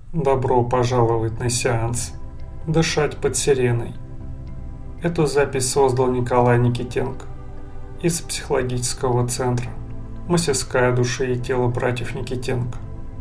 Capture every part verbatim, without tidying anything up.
Добро пожаловать на сеанс «Дышать под сиреной». Эту запись создал Николай Никитенко из психологического центра «Мастерская души и тела братьев Никитенко».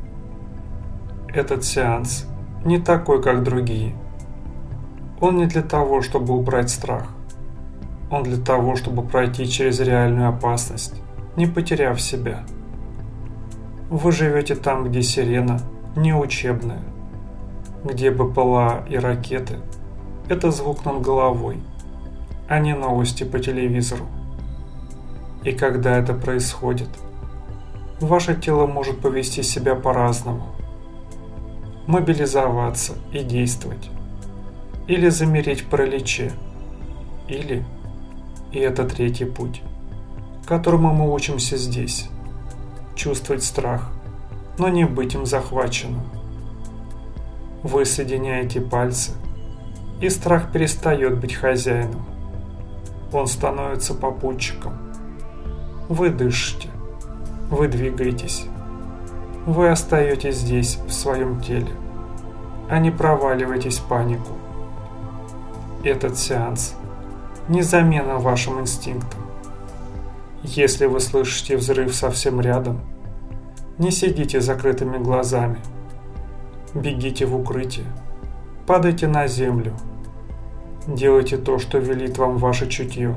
Этот сеанс не такой, как другие. Он не для того, чтобы убрать страх. Он для того, чтобы пройти через реальную опасность, не потеряв себя. Вы живете там, где сирена не учебная, где БПЛА и ракеты – это звук над головой, а не новости по телевизору. И когда это происходит, ваше тело может повести себя по-разному. Мобилизоваться и действовать. Или замереть в параличе. Или, и это третий путь, которому мы учимся здесь, чувствовать страх, но не быть им захваченным. Вы соединяете пальцы, и страх перестает быть хозяином. Он становится попутчиком. Вы дышите, вы двигаетесь. Вы остаетесь здесь, в своем теле, а не проваливаетесь в панику. Этот сеанс не замена вашим инстинктам. Если вы слышите взрыв совсем рядом, не сидите с закрытыми глазами. Бегите в укрытие. Падайте на землю. Делайте то, что велит вам ваше чутье.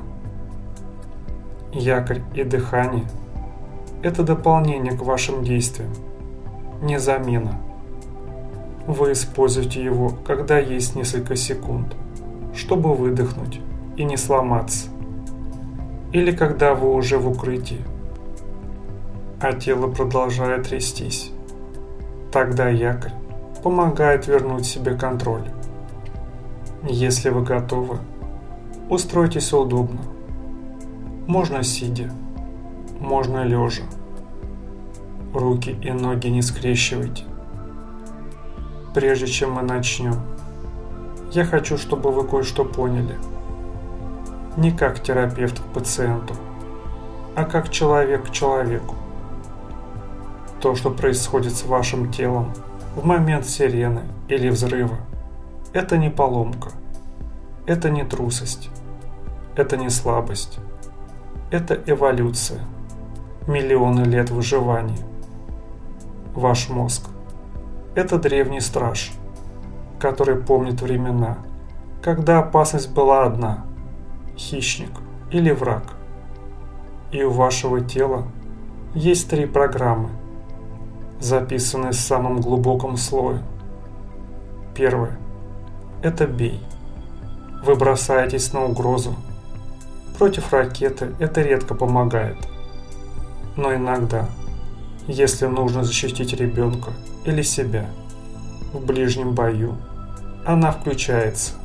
Якорь и дыхание – это дополнение к вашим действиям, не замена. Вы используете его, когда есть несколько секунд, чтобы выдохнуть и не сломаться. Или когда вы уже в укрытии, а тело продолжает трястись. Тогда якорь помогает вернуть себе контроль. Если вы готовы, устройтесь удобно. Можно сидя, можно лежа. Руки и ноги не скрещивайте. Прежде чем мы начнем, я хочу, чтобы вы кое-что поняли. Не как терапевт к пациенту, а как человек к человеку. То, что происходит с вашим телом в момент сирены или взрыва, это не поломка, это не трусость, это не слабость, это эволюция, миллионы лет выживания. Ваш мозг – это древний страж, который помнит времена, когда опасность была одна – хищник или враг. И у вашего тела есть три программы, записанные в самом глубоком слое. Первое – это бей. Вы бросаетесь на угрозу. Против ракеты это редко помогает. Но иногда, если нужно защитить ребенка или себя в ближнем бою, она включается.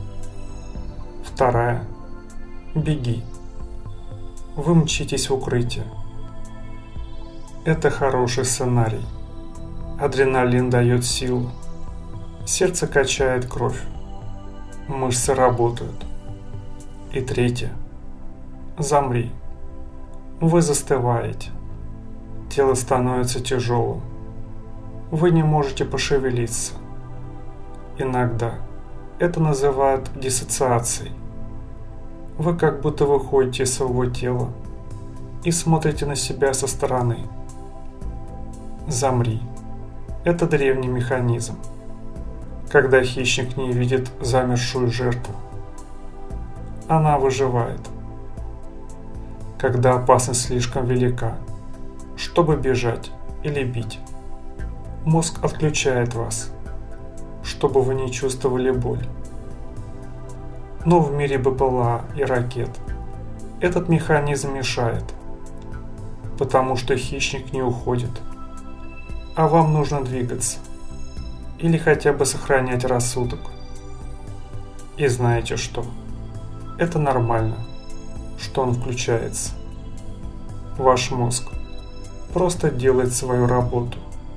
Вторая – беги. Вы мчитесь в укрытие. Это хороший сценарий. Адреналин дает силу. Сердце качает кровь. Мышцы работают. И третье. Замри. Вы застываете. Тело становится тяжелым. Вы не можете пошевелиться. Иногда это называют диссоциацией. Вы как будто выходите из своего тела и смотрите на себя со стороны. Замри. Это древний механизм. Когда хищник не видит замершую жертву, она выживает. Когда опасность слишком велика, чтобы бежать или бить, мозг отключает вас, чтобы вы не чувствовали боль. Но в мире БПЛА и ракет этот механизм мешает, потому что хищник не уходит, а вам нужно двигаться или хотя бы сохранять рассудок. И знаете что? Это нормально, что он включается. Ваш мозг просто делает свою работу.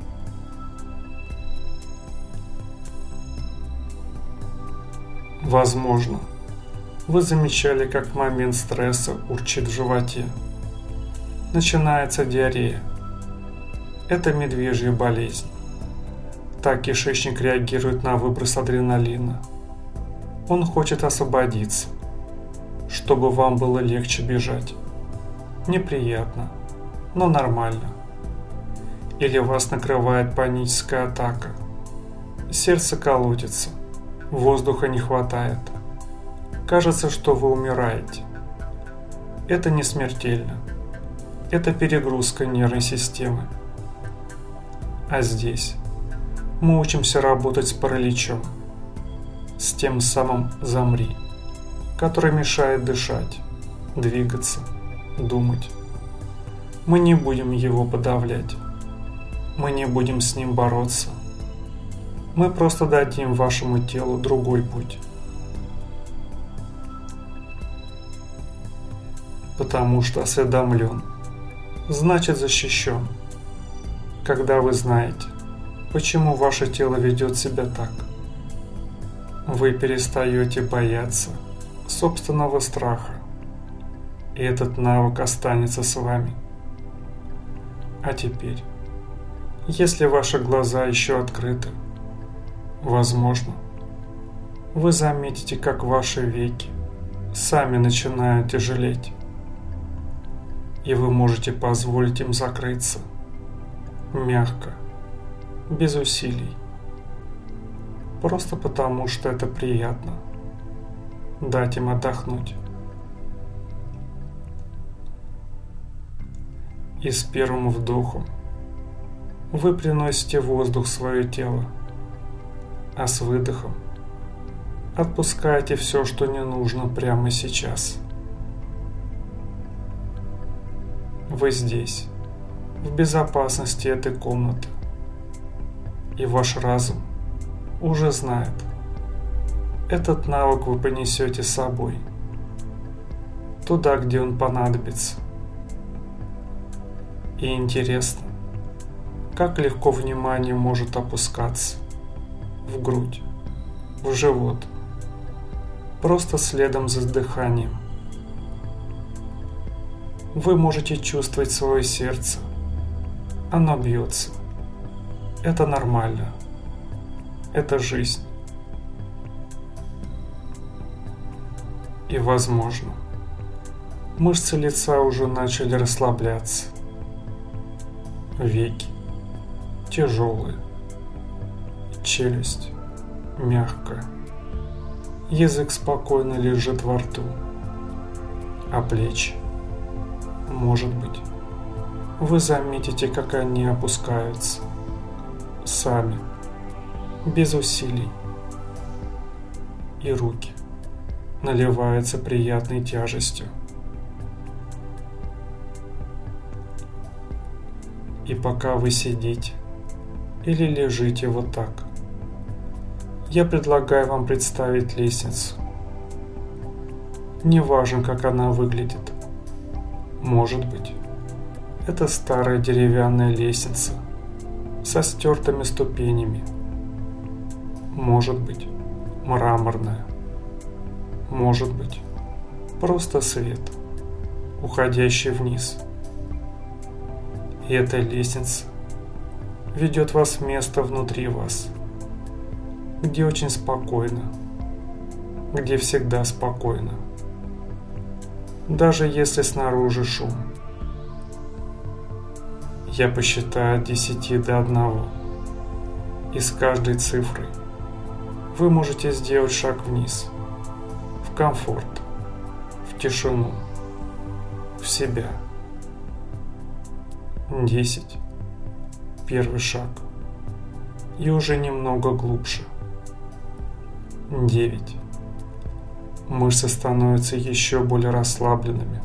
Возможно, вы замечали, как в момент стресса урчит в животе. Начинается диарея. Это медвежья болезнь. так кишечник реагирует на выброс адреналина. Он хочет освободиться, чтобы вам было легче бежать. Неприятно, но нормально. Или вас накрывает паническая атака. Сердце колотится, воздуха не хватает. Кажется, что вы умираете. Это не смертельно. Это перегрузка нервной системы. А здесь мы учимся работать с параличом, с тем самым «замри», который мешает дышать, двигаться, думать. Мы не будем его подавлять. Мы не будем с ним бороться. Мы просто дадим вашему телу другой путь. Потому что осведомлен, значит защищен. Когда вы знаете, почему ваше тело ведет себя так, вы перестаете бояться собственного страха, и этот навык останется с вами. А теперь, если ваши глаза еще открыты, возможно, вы заметите, как ваши веки сами начинают тяжелеть, и вы можете позволить им закрыться мягко, без усилий, просто потому, что это приятно, дать им отдохнуть. И с первым вдохом вы приносите воздух в свое тело, а с выдохом отпускаете все, что не нужно прямо сейчас. Вы здесь, в безопасности этой комнаты, и ваш разум уже знает, этот навык вы понесете с собой, туда, где он понадобится. И интересно, как легко внимание может опускаться в грудь, в живот, просто следом за дыханием. Вы можете чувствовать свое сердце, оно бьется. Это нормально, это жизнь. И возможно, мышцы лица уже начали расслабляться. Веки тяжелые, челюсть мягкая, язык спокойно лежит во рту, а плечи, может быть, вы заметите, как они опускаются сами, без усилий, и руки наливаются приятной тяжестью. И пока вы сидите или лежите вот так, я предлагаю вам представить лестницу. Неважно, как она выглядит. Может быть, это старая деревянная лестница со стертыми ступенями. Может быть, мраморная. Может быть, просто свет, уходящий вниз. И эта лестница ведет вас в место внутри вас, где очень спокойно, где всегда спокойно, даже если снаружи шум. Я посчитаю от десяти до одного, и с каждой цифрой вы можете сделать шаг вниз, в комфорт, в тишину, в себя. Десять. Первый шаг. И уже немного глубже. Девять. Мышцы становятся еще более расслабленными.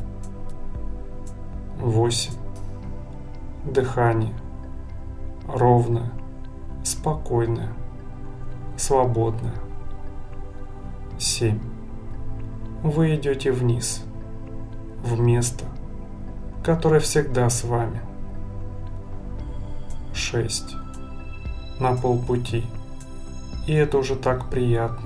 Восемь. Дыхание. Ровное, спокойное, свободное. Семь. Вы идете вниз, в место, которое всегда с вами. Шесть. На полпути. И это уже так приятно.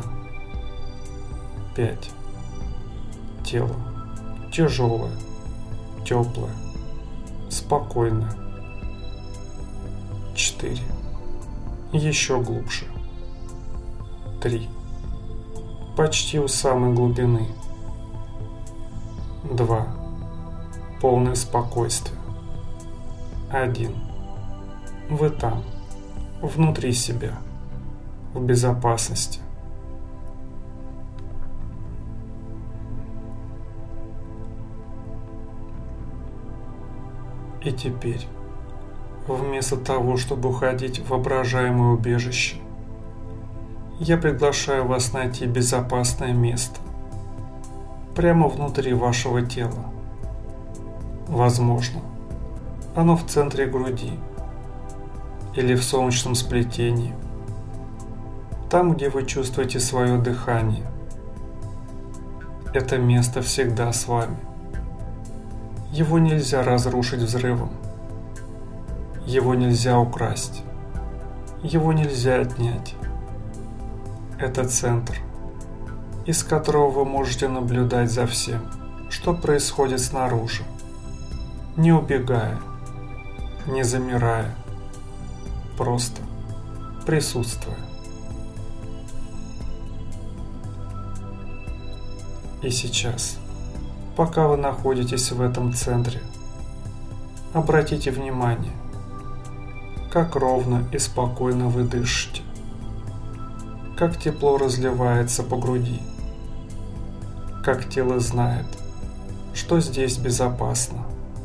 Пять. Тело тяжелое, теплое, спокойное. Четыре. Еще глубже. Три. Почти у самой глубины. Два. Полное спокойствие. Один. Вы там, внутри себя, в безопасности. И теперь, вместо того, чтобы уходить в воображаемое убежище, я приглашаю вас найти безопасное место прямо внутри вашего тела. Возможно, оно в центре груди или в солнечном сплетении, там, где вы чувствуете свое дыхание. Это место всегда с вами. Его нельзя разрушить взрывом. Его нельзя украсть. Его нельзя отнять. Это центр, из которого вы можете наблюдать за всем, что происходит снаружи, не убегая, не замирая, просто присутствуя. И сейчас, пока вы находитесь в этом центре, обратите внимание, как ровно и спокойно вы дышите, как тепло разливается по груди, как тело знает, что здесь безопасно.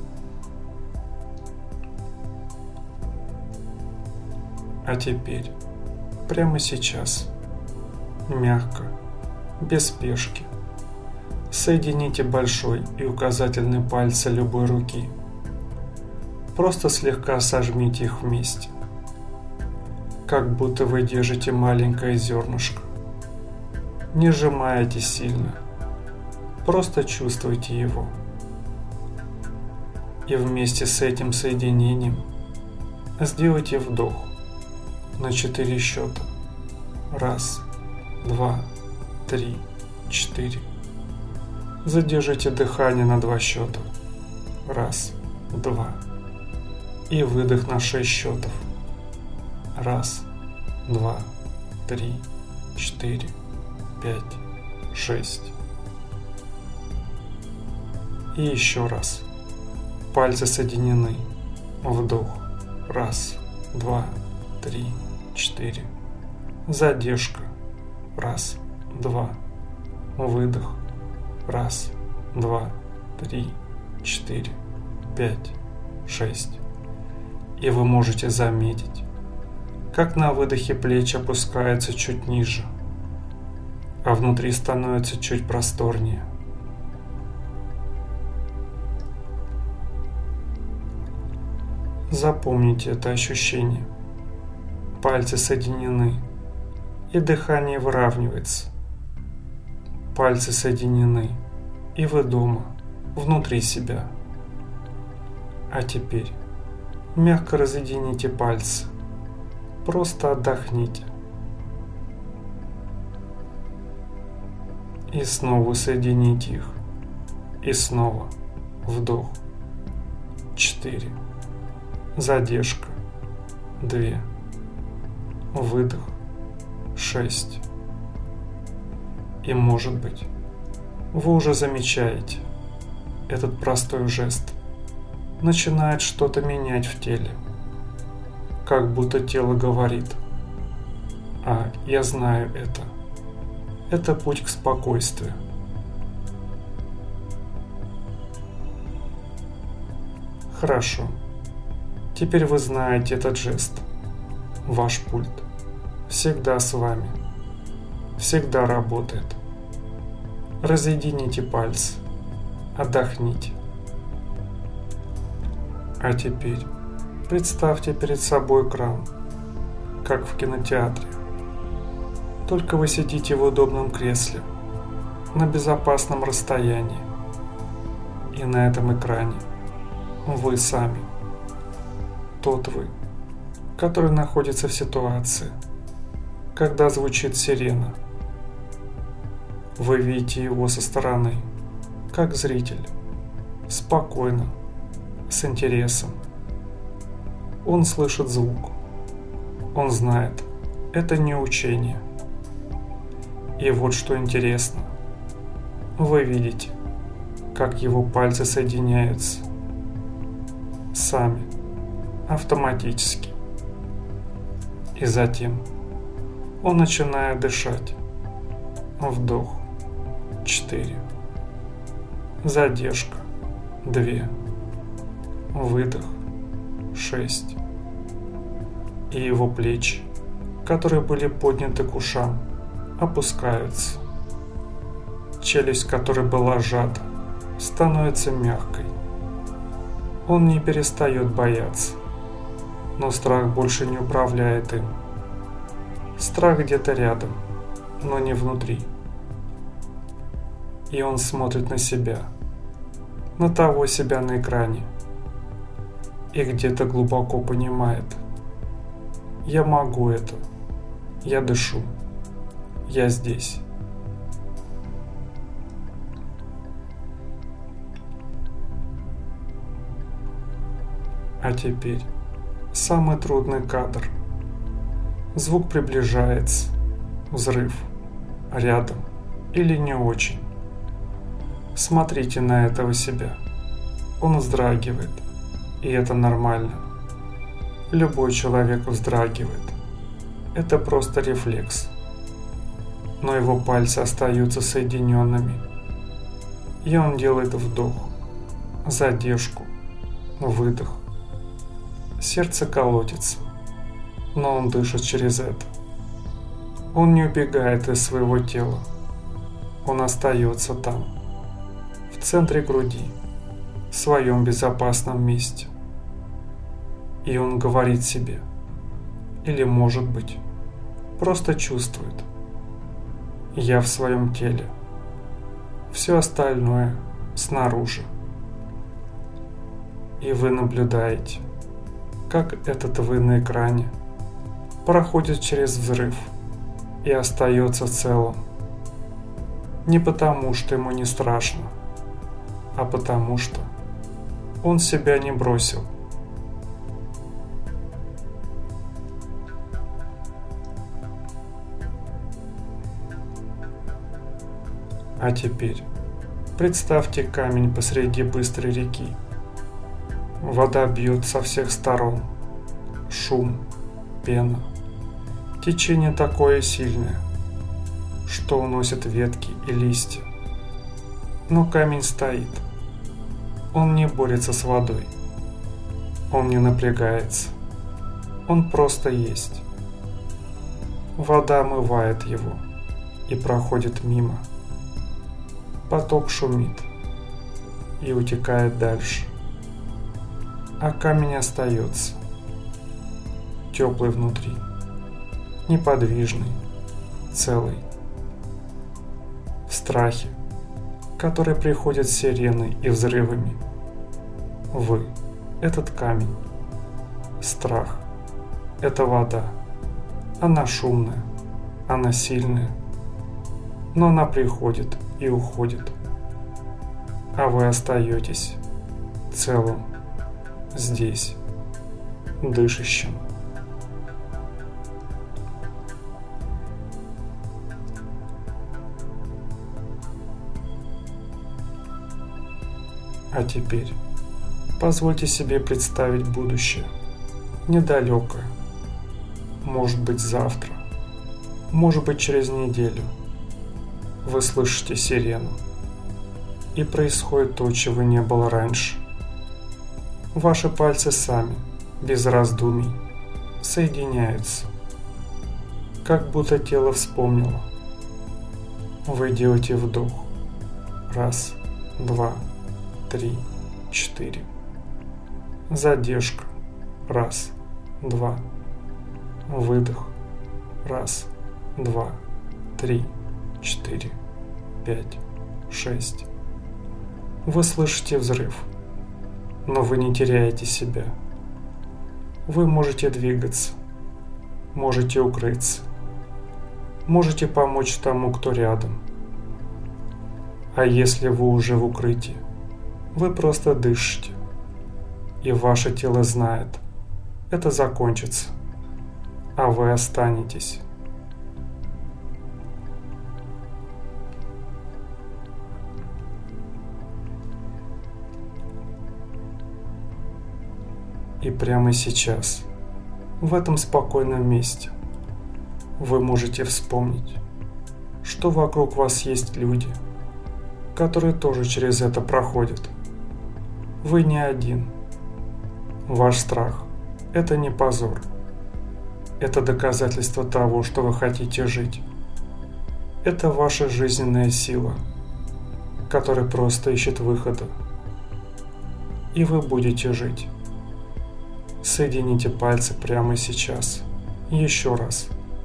А теперь, прямо сейчас, мягко, без спешки, соедините большой и указательный пальцы любой руки. Просто слегка сожмите их вместе, как будто вы держите маленькое зернышко. Не сжимаете сильно, просто чувствуйте его. И вместе с этим соединением сделайте вдох на четыре счета. Раз, два, три, четыре. Задержите дыхание на два счета. Раз, два. И выдох на шесть счетов. Раз, два, три, четыре, пять, шесть. И еще раз. Пальцы соединены. Вдох. Раз, два, три, четыре. Задержка. Раз, два. Выдох. Раз, два, три, четыре, пять, шесть. И вы можете заметить, как на выдохе плечи опускаются чуть ниже, а внутри становится чуть просторнее. Запомните это ощущение. Пальцы соединены, и дыхание выравнивается. Пальцы соединены, и вы дома, внутри себя. А теперь мягко разъедините пальцы. Просто отдохните. И снова соедините их. И снова вдох. Четыре. Задержка. Две. Выдох. Шесть. И, может быть, вы уже замечаете, этот простой жест начинает что-то менять в теле. Как будто тело говорит: «А, я знаю это. Это путь к спокойствию». Хорошо. Теперь вы знаете этот жест. Ваш пульт всегда с вами. Всегда работает. Разъедините пальцы. Отдохните. А теперь представьте перед собой экран, как в кинотеатре. Только вы сидите в удобном кресле, на безопасном расстоянии. И на этом экране вы сами. Тот вы, который находится в ситуации, когда звучит сирена. Вы видите его со стороны, как зритель, спокойно, с интересом. Он слышит звук, Он знает, это не учение. И вот что интересно. Вы видите, как его пальцы соединяются. Сами, автоматически. И затем он начинает дышать. Вдох. Четыре. Задержка. Две. Выдох. Шесть. И его плечи, которые были подняты к ушам, опускаются. Челюсть, которая была сжата, становится мягкой. Он не перестает бояться, но страх больше не управляет им. Страх где-то рядом, но не внутри. И он смотрит на себя, на того себя на экране, и где-то глубоко понимает: я могу это, я дышу, я здесь. А теперь самый трудный кадр. Звук приближается, взрыв, рядом или не очень. Смотрите на этого себя. Он вздрагивает, и это нормально. Любой человек вздрагивает. Это просто рефлекс. Но его пальцы остаются соединенными. И он делает вдох, задержку, выдох. Сердце колотится, но он дышит через это. Он не убегает из своего тела. Он остается там, в центре груди, в своем безопасном месте. И он говорит себе, или, может быть, просто чувствует: я в своем теле, все остальное снаружи. И вы наблюдаете, как этот вы на экране проходит через взрыв и остается целым. Не потому, что ему не страшно, а потому что он себя не бросил. А теперь представьте камень посреди быстрой реки. Вода бьет со всех сторон. Шум, пена. Течение такое сильное, что уносит ветки и листья. Но камень стоит. Он не борется с водой. Он не напрягается. Он просто есть. Вода омывает его и проходит мимо. Поток шумит и утекает дальше. А камень остается. Теплый внутри. Неподвижный. Целый. В страхе, который приходит с сиреной и взрывами. Вы – этот камень. Страх – это вода. Она шумная, она сильная. Но она приходит и уходит. А вы остаетесь целым здесь, дышащим. А теперь позвольте себе представить будущее, недалекое, может быть завтра, может быть через неделю. Вы слышите сирену, и происходит то, чего не было раньше. Ваши пальцы сами, без раздумий, соединяются, как будто тело вспомнило. Вы делаете вдох. Раз, два, три, четыре. Задержка. Раз, два. Выдох. Раз, два, три, четыре, пять, шесть. Вы слышите взрыв, но вы не теряете себя. Вы можете двигаться, можете укрыться, можете помочь тому, кто рядом. А если вы уже в укрытии, вы просто дышите, и ваше тело знает, это закончится. а вы останетесь. И прямо сейчас, в этом спокойном месте, вы можете вспомнить, что вокруг вас есть люди, которые тоже через это проходят. Вы не один. Ваш страх – это не позор. Это доказательство того, что вы хотите жить. Это ваша жизненная сила, которая просто ищет выхода. И вы будете жить. Соедините пальцы прямо сейчас. Еще раз.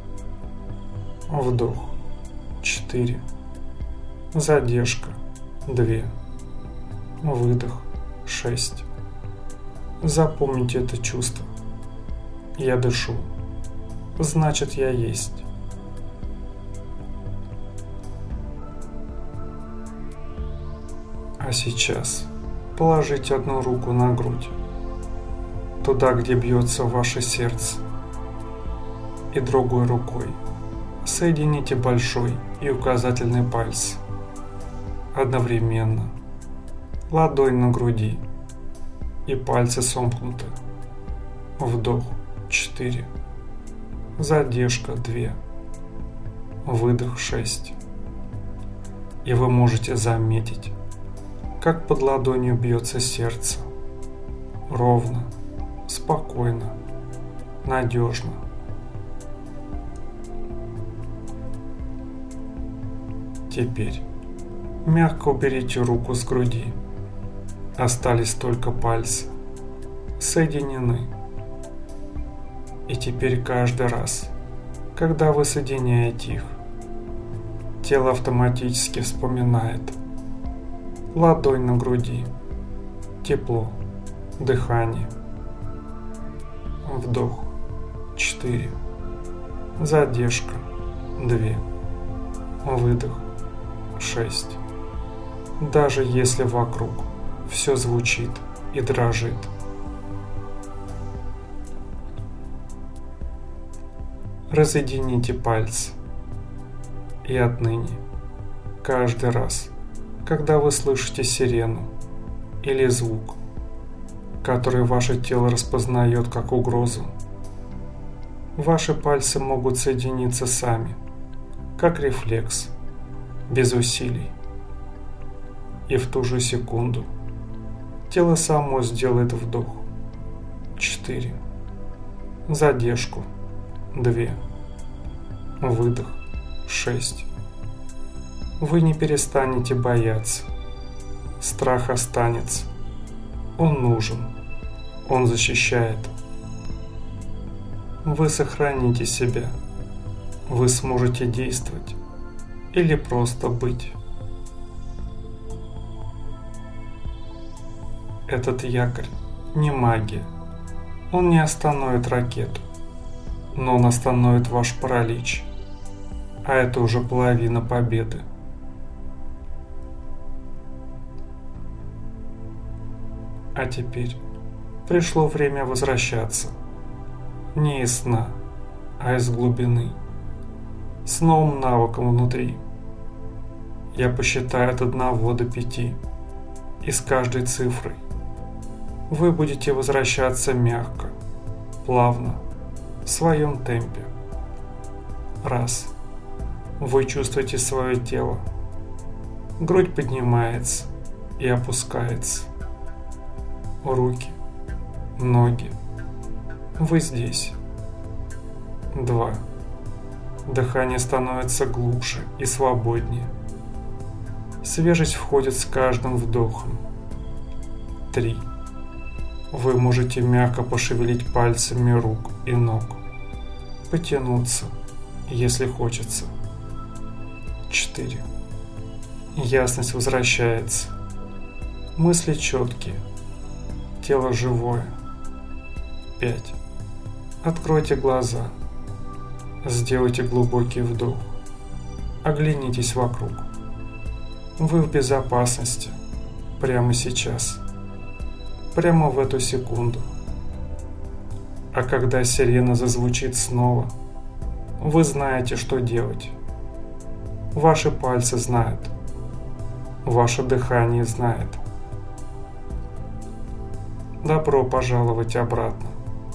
Вдох. Четыре. Задержка. Две. Выдох. Шесть. Запомните это чувство. Я дышу. Значит, я есть. А сейчас положите одну руку на грудь, туда, где бьется ваше сердце, и другой рукой соедините большой и указательный пальцы одновременно, ладонь на груди и пальцы сомкнуты. Вдох четыре, задержка две, выдох шесть. И вы можете заметить, как под ладонью бьется сердце, ровно, спокойно, надежно. Теперь мягко уберите руку с груди. Остались только пальцы. Соединены. И теперь каждый раз, когда вы соединяете их, тело автоматически вспоминает. Ладонь на груди. Тепло. Дыхание. Вдох. Четыре. Задержка. Две. Выдох. Шесть. Даже если вокруг все звучит и дрожит. Разъедините пальцы. И отныне, каждый раз, когда вы слышите сирену или звук, который ваше тело распознает как угрозу, ваши пальцы могут соединиться сами, как рефлекс, без усилий. И в ту же секунду тело само сделает вдох. Четыре. Задержку. Две. Выдох. Шесть. Вы не перестанете бояться. Страх останется. Он нужен. Он защищает. Вы сохраните себя. Вы сможете действовать. Или просто быть. Этот якорь не магия. Он не остановит ракету. Но он остановит ваш паралич. А это уже половина победы. А теперь пришло время возвращаться. Не из сна, а из глубины. С новым навыком внутри. Я посчитаю от одного до пяти. И с каждой цифрой вы будете возвращаться мягко, плавно, в своем темпе. Раз. Вы чувствуете свое тело. Грудь поднимается и опускается. Руки, ноги. Вы здесь. Два. Дыхание становится глубже и свободнее. Свежесть входит с каждым вдохом. Три. Вы можете мягко пошевелить пальцами рук и ног. Потянуться, если хочется. Четыре. Ясность возвращается. Мысли четкие. Тело живое. Пять. Откройте глаза. Сделайте глубокий вдох. Оглянитесь вокруг. Вы в безопасности. Прямо сейчас. Прямо в эту секунду. А когда сирена зазвучит снова, вы знаете, что делать. Ваши пальцы знают. Ваше дыхание знает. Добро пожаловать обратно.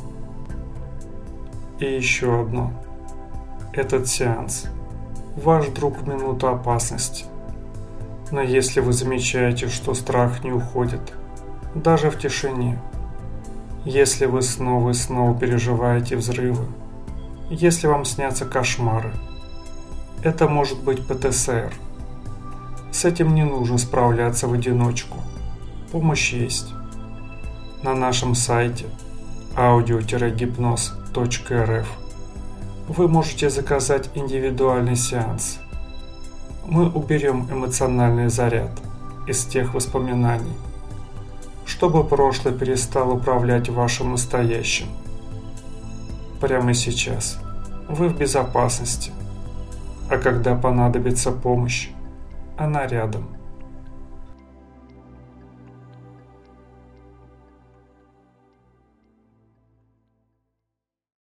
И еще одно. Этот сеанс – ваш друг в минуту опасности. Но если вы замечаете, что страх не уходит, даже в тишине, если вы снова и снова переживаете взрывы, если вам снятся кошмары, это может быть Пэ Тэ Эс Эр. С этим не нужно справляться в одиночку. Помощь есть. На нашем сайте аудио гипноз точка эр эф вы можете заказать индивидуальный сеанс. Мы уберем эмоциональный заряд из тех воспоминаний, чтобы прошлое перестало управлять вашим настоящим. Прямо сейчас вы в безопасности, а когда понадобится помощь, она рядом.